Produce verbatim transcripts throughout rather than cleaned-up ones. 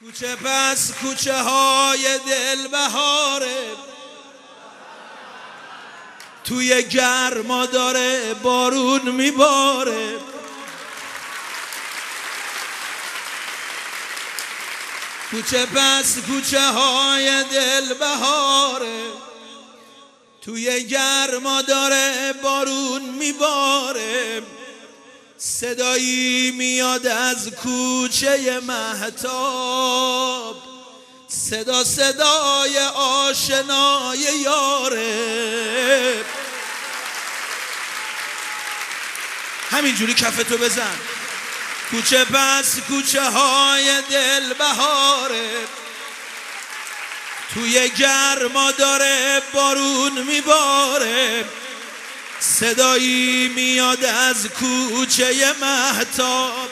کوچه پس کوچه های دل بهاره، توی گرما داره بارون میباره. کوچه پس کوچه های دل بهاره، توی گرما داره بارون میباره. صدایی میاد از کوچه مهتاب، صدا صدای آشنای یاره. همینجوری کفتو بزن. کوچه پس کوچه های دل بهاره، توی گرما داره بارون میباره. صدایی میاد از کوچه مهتاب،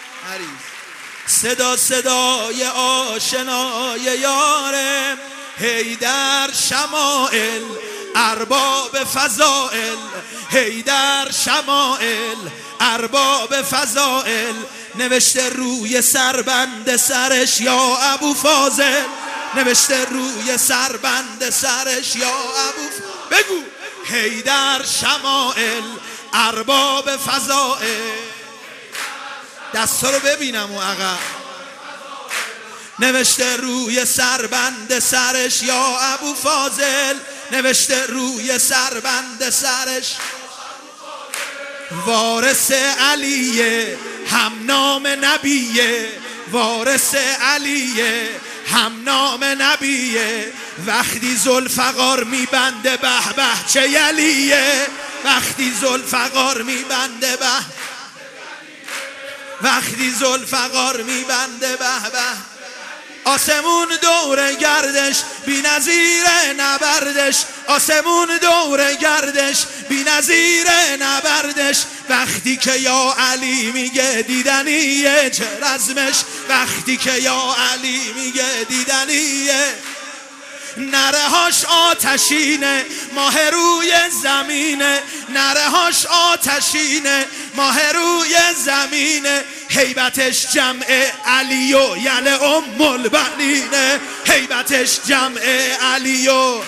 صدا صدای آشنای یاره. هی در شمائل ارباب فضائل، هی در شمائل ارباب فضائل. نوشته روی سربند سرش یا ابو فاضل، نوشته روی سربند سرش یا ابو فاضل. بگو هی در شمائل ارباب فضائل. دستا رو ببینم و عقب. نوشته روی سربند سرش یا ابو فاضل، نوشته روی سربند سرش وارث علیه هم نام نبیه، وارث علیه هم نام نبیه. وقتی ذوالفقار میبنده به به چه یلیه، وقتی ذوالفقار میبنده به، وقتی ذوالفقار میبنده به به. آسمون دور گردش بی نظیر نبردش، آسمون دور گردش بی نظیر نبردش. وقتی که یا علی میگه دیدنیه چه رزمش، وقتی که یا علی میگه دیدنیه. نرهاش آتشینه ماه روی زمینه، نرهاش آتشینه ماه روی زمینه. هیبتش جمع علیو یعنی ام البنینه، هیبتش جمع علیو.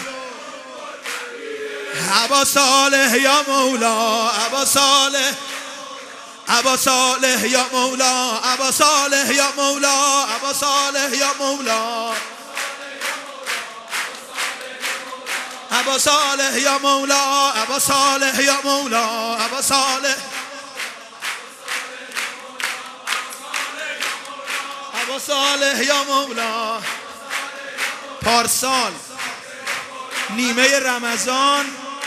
ابا صالح یا مولا، ابا صالح، ابا صالح یا مولا، ابا صالح یا مولا، ابا صالح یا مولا، ابا صالح یا مولا، ابا صالح یا مولا، ابا صالح، ابا صالح یا مولا. پارسال نیمه رمضان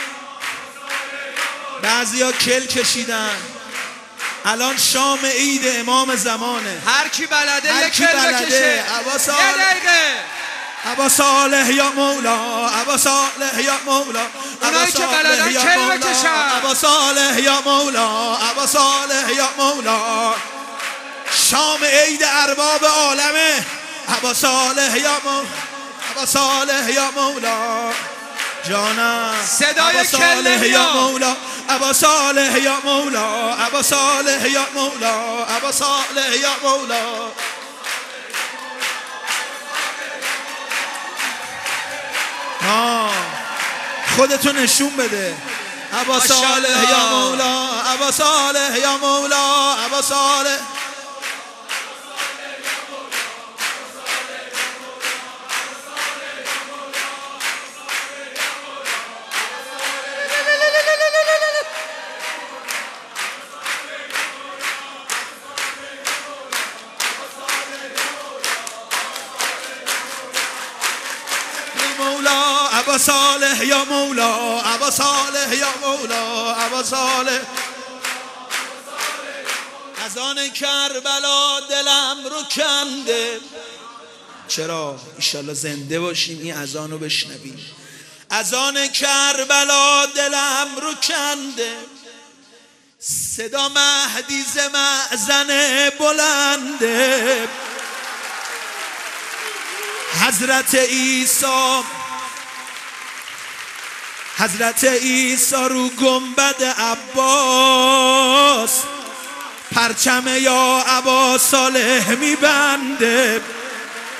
بعضیا کل کشیدن، الان شام عید امام زمانه. هر کی بلده هر کی بلده. ابا صالح، یه دقیقه. ابا صالح یا مولا، ابا صالح یا مولا، اونایی که بلدن کل بکشن. ابا صالح یا مولا، ابا صالح یا مولا. شام عید ارباب عالمه. ابا صالح یا مولا، ابا صالح یا مولا. جانم صدای کل یا مولا، ابا صالح یا مولا، ابا صالح یا مولا، ابا صالح یا مولا. ها خودتو نشون بده. ابا صالح یا مولا، ابا صالح یا مولا، ابا صالح. ابا صالح یا مولا، ابا صالح یا مولا، ابا صالح. از آن کربلا دلم رو کنده. چرا؟ ایشالله زنده باشیم این اذان رو بشنویم. از آن کربلا دلم رو کنده، صدا مهدی ز مأذن بلنده. حضرت عیسی، حضرت عیسی رو گنبد عباس، پرچم یا ابا صالح میبنده.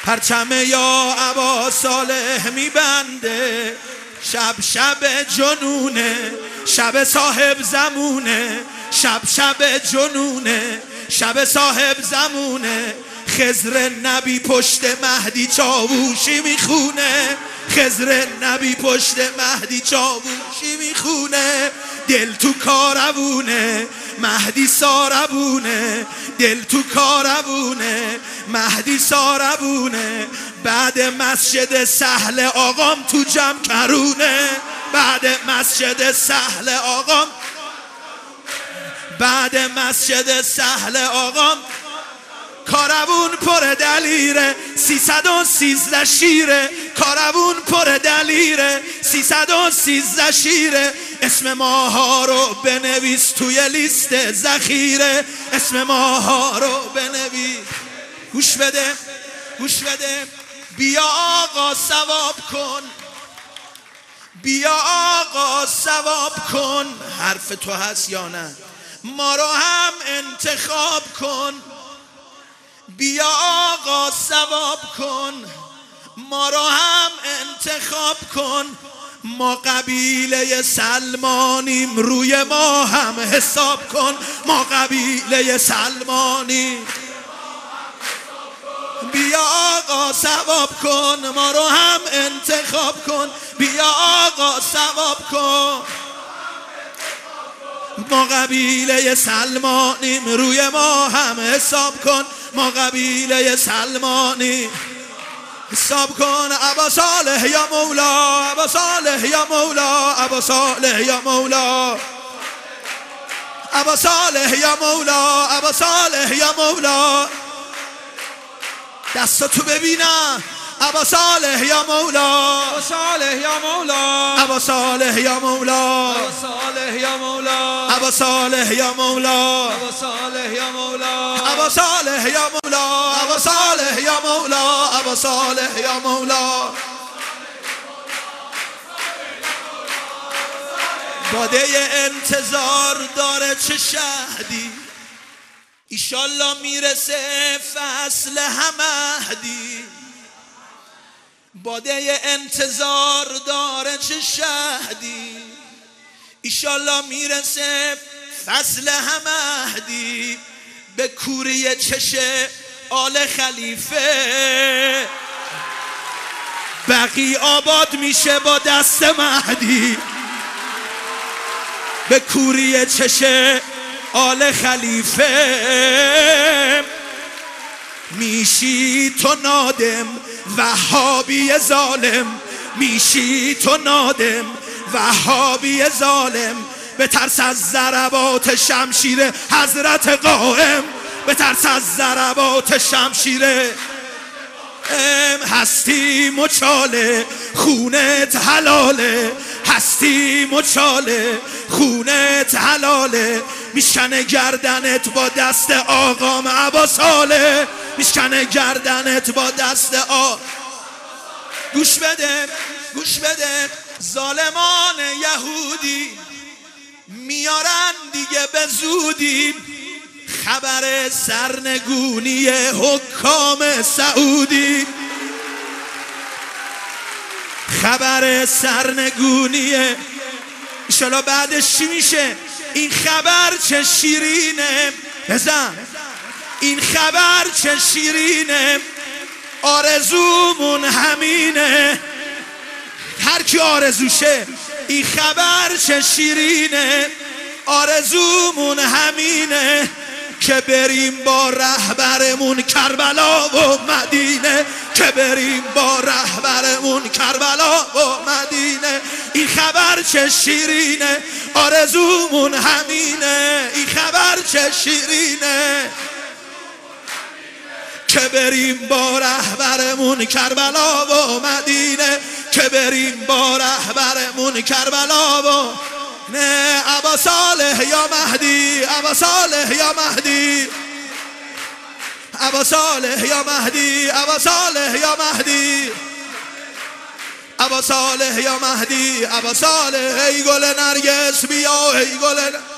پرچم یا ابا صالح میبنده، شب شب جنونه، شب صاحب زمونه، شب شب جنونه، شب صاحب زمونه. خضر نبی پشت مهدی چاووشی میخونه، خضر نبی پشت مهدی چاووشی میخونه. دل تو کاروونه مهدی ساربونه، دل تو کاروونه مهدی ساربونه. بعد مسجد سهل آقام تو جمع کرونه، بعد مسجد سهل آقام، بعد مسجد سهل آقام کاروون پر دلیره، سیصد و سیزده شیره. کاروون پر دلیره، سیصد و سیزده شیره. اسم ماها رو بنویس توی لیست ذخیره، اسم ماها رو بنویس. گوش بده گوش بده. بیا آقا ثواب کن، بیا آقا ثواب کن. حرف تو هست یا نه؟ ما رو هم انتخاب کن. بیا آقا ثواب کن، ما رو هم انتخاب کن. ما قبیله سلمانیم، روی ما هم حساب کن. ما قبیله سلمانیم، بیا آقا ثواب کن، ما رو هم انتخاب کن. بیا آقا ثواب کن. ما قبیله سلمانیم، روی ما هم حساب کن. ما قبیله سلمانیم، حساب کن. ابا صالح یا مولا، ابا صالح یا مولا، ابا صالح یا مولا، ابا صالح یا مولا، ابا صالح یا مولا. دستاتو ببینم. ابا صالح یا مولا، ابا صالح یا مولا، ابا صالح یا مولا، ابا صالح یا مولا، ابا صالح یا مولا، ابا صالح یا مولا، ابا صالح یا مولا، ابا صالح یا مولا، ابا صالح یا مولا. باده انتظار داره چه شهدی، ایشالله میرسه فصل همهدی. باده انتظار داره چه شهدی، ایشالله میرسه فصل همهدی. به کوری چش آل خلیفه بقی آباد میشه با دست مهدی. به کوری چش آل خلیفه میشی تو نادم وهابی ظالم، میشی تو نادم وهابی ظالم. به ترس از ضربات شمشیر حضرت قائم، به ترس از ضربات شمشیر هستی مچاله خونت حلاله، هستی مچاله خونت حلاله. میشکنه گردنت با دست آقام ابا صالح، میشکنه گردنت با دست آ. گوش بده گوش بده. ظالمان یهودی میارن دیگه به زودی خبر سرنگونی حکام سعودی، خبر سرنگونی. انشالله بعدش چی میشه؟ این خبر چه شیرینه، بزن. این خبر چه شیرینه، آرزومون همینه. هر کی آرزوشه. این خبر چه شیرینه، آرزومون همینه. که بریم با رهبرمون کربلا و مدینه، که بریم با رهبرمون کربلا و مدینه. این خبر چه شیرینه، آرزومون همینه. این خبر چه شیرینه، که بریم با رهبرمون کربلا و مدینه، که بریم با رهبرمون کربلا و نه. ابا صالح یا مهدی، ابا صالح یا مهدی، ابا صالح یا مهدی، ابا صالح یا مهدی، ابا صالح یا مهدی، ابا صالح. ای گل نرگس بیا، ای گل